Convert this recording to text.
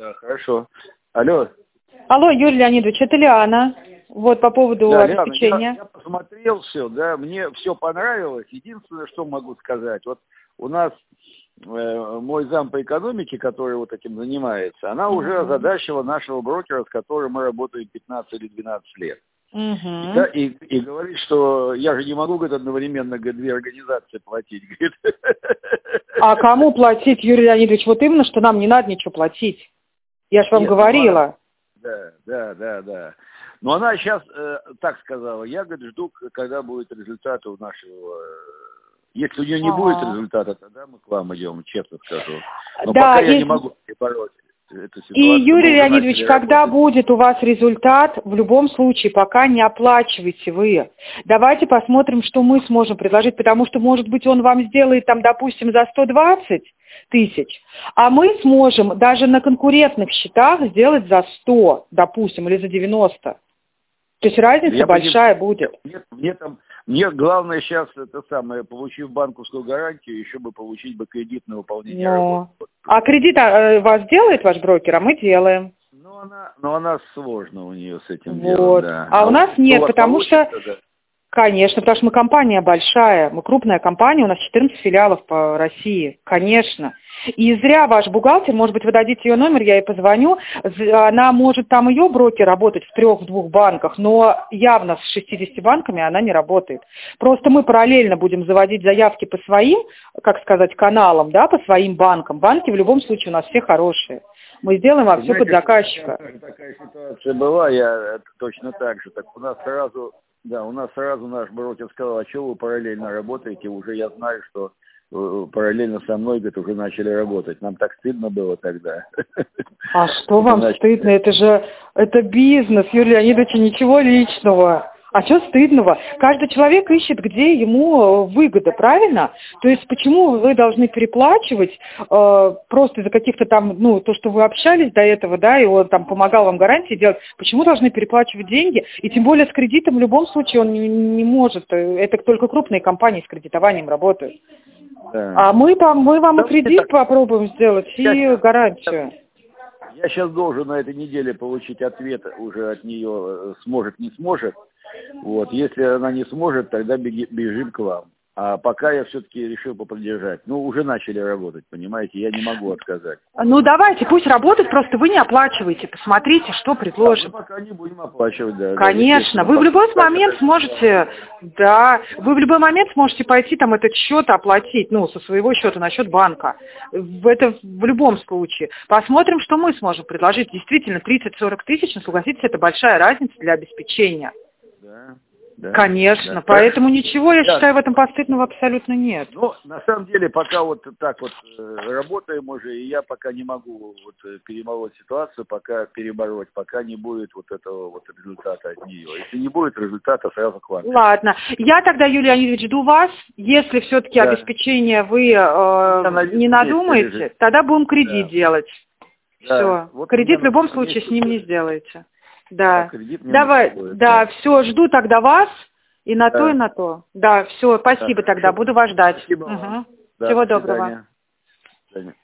Да, хорошо. Алло. Алло, Юрий Леонидович, это Лиана. Вот по поводу Да, обеспечения. Лиана, я посмотрел все, да, мне все понравилось. Единственное, что могу сказать, вот у нас мой зам по экономике, который вот этим занимается, она уже озадачила нашего брокера, с которым мы работаем 15 или 12 лет. И говорит, что я же не могу, говорит, одновременно, говорит, две организации платить. Говорит. А кому платить, Юрий Леонидович? Вот именно, что нам не надо ничего платить. Я же вам говорила. Да. Но она сейчас так сказала, я, говорит, жду, когда будет результат у нашего... Если у нее не будет результата, тогда мы к вам идем, честно скажу. Но да, пока я не могу перебороть эту ситуацию. И, Юрий Леонидович, когда будет у вас результат, в любом случае, пока не оплачивайте вы. Давайте посмотрим, что мы сможем предложить, потому что, может быть, он вам сделает, там, допустим, за 120 тысяч, а мы сможем даже на конкурентных счетах сделать за 100, допустим, или за 90. То есть разница большая будет. Мне главное сейчас, получив банковскую гарантию, еще бы получить бы кредит на выполнение работы. А кредит вас делает ваш брокер, а мы делаем. Но она сложно у нее с этим вот. делом, да. А у нас нет, потому что... Да. Конечно, потому что мы компания большая, мы крупная компания, у нас 14 филиалов по России, конечно. И зря ваш бухгалтер, может быть, вы дадите ее номер, я ей позвоню, она может там ее брокер работать в 3-2 банках, но явно с 60 банками она не работает. Просто мы параллельно будем заводить заявки по своим, как сказать, каналам, да, по своим банкам. Банки в любом случае у нас все хорошие. Мы сделаем вам все под заказчика. Такая ситуация была, я точно так же. Так у нас сразу наш брокер сказал, а что вы параллельно работаете? Уже я знаю, что параллельно со мной, говорит, уже начали работать. Нам так стыдно было тогда. А что вам стыдно? Это бизнес, Юрий Леонидович, ничего личного. А что стыдного? Каждый человек ищет, где ему выгода, правильно? То есть почему вы должны переплачивать просто из-за каких-то там, то, что вы общались до этого, да, и он там помогал вам гарантии делать, почему должны переплачивать деньги? И тем более с кредитом в любом случае он не может, это только крупные компании с кредитованием работают. Да. А мы вам и кредит попробуем сделать, и гарантию. Я сейчас должен на этой неделе получить ответ уже от нее, сможет, не сможет. Вот, если она не сможет, тогда бежим к вам. А пока я все-таки решил поподдержать. Уже начали работать, понимаете, я не могу отказать. Давайте, пусть работают, просто вы не оплачиваете. Посмотрите, что предложим. Мы пока не будем оплачивать, да. Конечно, вы в любой момент сможете, вы в любой момент сможете пойти там этот счет оплатить, со своего счета на счет банка. Это в любом случае. Посмотрим, что мы сможем предложить. Действительно, 30-40 тысяч, согласитесь, это большая разница для обеспечения. Да, конечно, да. Поэтому ничего, я считаю, в этом постыдного абсолютно нет. На самом деле, пока вот так вот работаем уже, и я пока не могу перемолоть ситуацию, пока перебороть, пока не будет этого результата от нее. Если не будет результата, сразу к вам. Ладно, я тогда, Юрий Леонидович, жду вас. Если все-таки обеспечение вы не надумаете, тогда будем кредит делать. Все, кредит в любом случае с ним не сделаете. Да, все, жду тогда вас и на то, и на то. Да, все, спасибо тогда, буду вас ждать. Спасибо. Всего доброго. До свидания.